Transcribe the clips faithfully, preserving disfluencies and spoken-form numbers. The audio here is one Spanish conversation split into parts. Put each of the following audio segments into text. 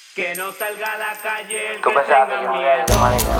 Que no salga a la calle el ¿Tú que pensabas que tenga yo miedo. era manito?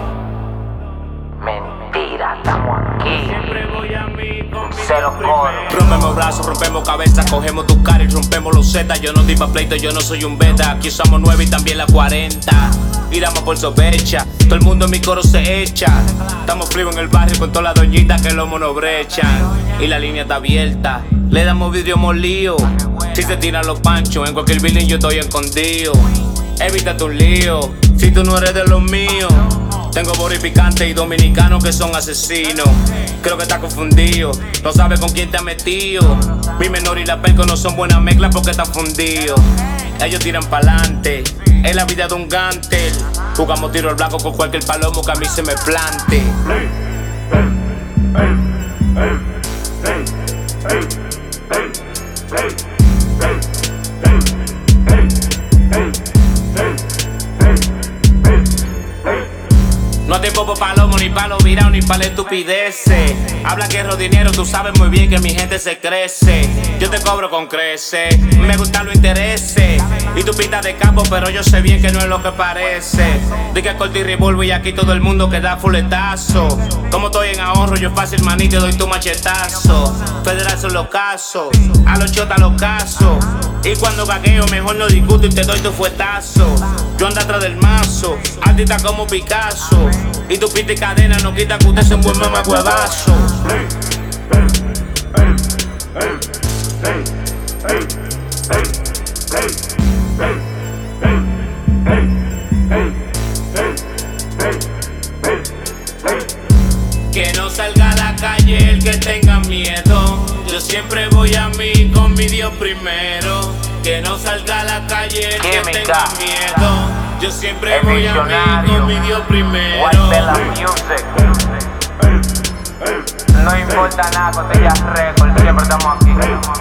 Mentira, estamos aquí. Siempre voy a mí con mi Cero Dios coro. primero. Rompemos brazos, rompemos cabezas, cogemos tu cara y rompemos los zetas. Yo no di pa' pleito, yo no soy un beta. Aquí usamos nueve y también la cuarenta. Y damos por sospecha, todo el mundo en mi coro se echa. Estamos fríos en el barrio con todas las doñitas que los monos brechan. Y la línea está abierta, le damos vidrio molido. Si se tiran los panchos, en cualquier building yo estoy escondido. Evítate un lío, si tú no eres de los míos. Tengo bori picante y dominicanos que son asesinos. Creo que está confundido, no sabe con quién te ha metido. Mi menor y la perco no son buenas mezclas porque están fundidos. Ellos tiran pa'lante, es la vida de un gántel. Jugamos tiro al blanco con cualquier palomo que a mí se me plante. No hay tiempo pa' palomo, ni pa' los virados, ni pa' la estupideces. Habla que es dinero, tú sabes muy bien que mi gente se crece. Yo te cobro con creces, me gustan los intereses. Y tú pintas de campo, pero yo sé bien que no es lo que parece. Di que corto y revolvo y aquí todo el mundo queda fuletazo. Como estoy en ahorro, yo fácil maní te doy tu machetazo. Federal son los casos, a los chotas los casos. Y cuando gagueo mejor no discuto y te doy tu fuetazo. Yo ando atrás del mazo, artista como Picasso. Y tu pita y cadena no quita que usted sea un buen mamacuevazo. Que no salga a la calle el que tenga miedo. Yo siempre voy a mí con mi Dios primero. Que no salga a la calle el que Química. tenga miedo. Yo siempre El voy a mí visionario. con mi Dios primero. White Bella Music. No importa nada, Cotillas Records, siempre estamos aquí.